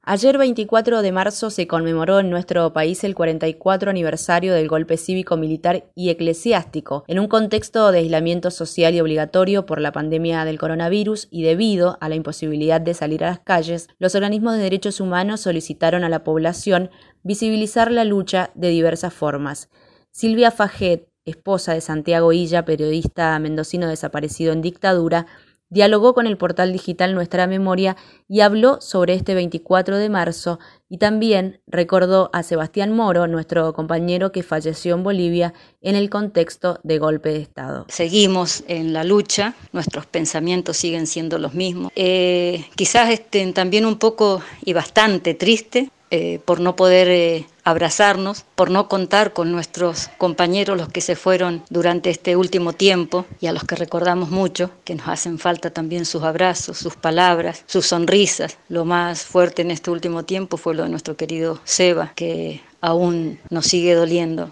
Ayer 24 de marzo se conmemoró en nuestro país el 44 aniversario del golpe cívico-militar y eclesiástico, en un contexto de aislamiento social y obligatorio por la pandemia del coronavirus y debido a la imposibilidad de salir a las calles, los organismos de derechos humanos solicitaron a la población visibilizar la lucha de diversas formas. Silvia Faget, esposa de Santiago Illa, periodista mendocino desaparecido en dictadura, dialogó con el portal digital Nuestra Memoria y habló sobre este 24 de marzo y también recordó a Sebastián Moro, nuestro compañero que falleció en Bolivia en el contexto de golpe de Estado. Seguimos en la lucha, nuestros pensamientos siguen siendo los mismos. Quizás también un poco y bastante triste por no poder abrazarnos, por no contar con nuestros compañeros, los que se fueron durante este último tiempo y a los que recordamos mucho, que nos hacen falta también sus abrazos, sus palabras, sus sonrisas. Lo más fuerte en este último tiempo fue lo de nuestro querido Seba, que aún nos sigue doliendo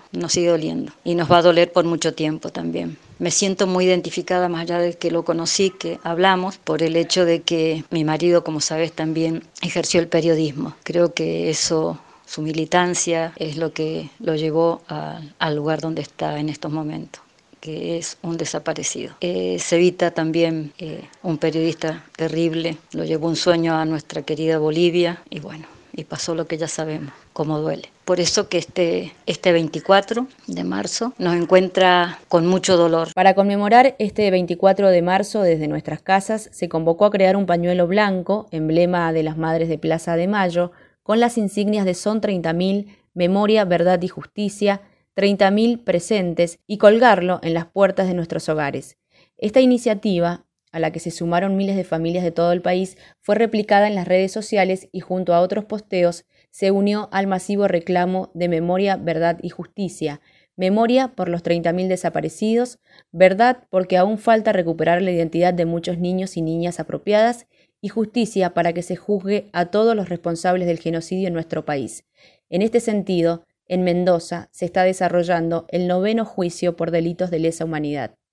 y nos va a doler por mucho tiempo también. Me siento muy identificada, más allá de que lo conocí, que hablamos, por el hecho de que mi marido, como sabes, también ejerció el periodismo. Creo que eso, su militancia, es lo que lo llevó al lugar donde está en estos momentos, que es un desaparecido. Cevita también, un periodista terrible, lo llevó un sueño a nuestra querida Bolivia y bueno, y pasó lo que ya sabemos, cómo duele. Por eso que este 24 de marzo nos encuentra con mucho dolor. Para conmemorar este 24 de marzo, desde nuestras casas, se convocó a crear un pañuelo blanco, emblema de las Madres de Plaza de Mayo, con las insignias de Son 30.000, Memoria, Verdad y Justicia, 30.000 presentes, y colgarlo en las puertas de nuestros hogares. Esta iniciativa, a la que se sumaron miles de familias de todo el país, fue replicada en las redes sociales y junto a otros posteos se unió al masivo reclamo de Memoria, Verdad y Justicia. Memoria por los 30.000 desaparecidos, verdad porque aún falta recuperar la identidad de muchos niños y niñas apropiadas, y justicia para que se juzgue a todos los responsables del genocidio en nuestro país. En este sentido, en Mendoza se está desarrollando el 9º juicio por delitos de lesa humanidad.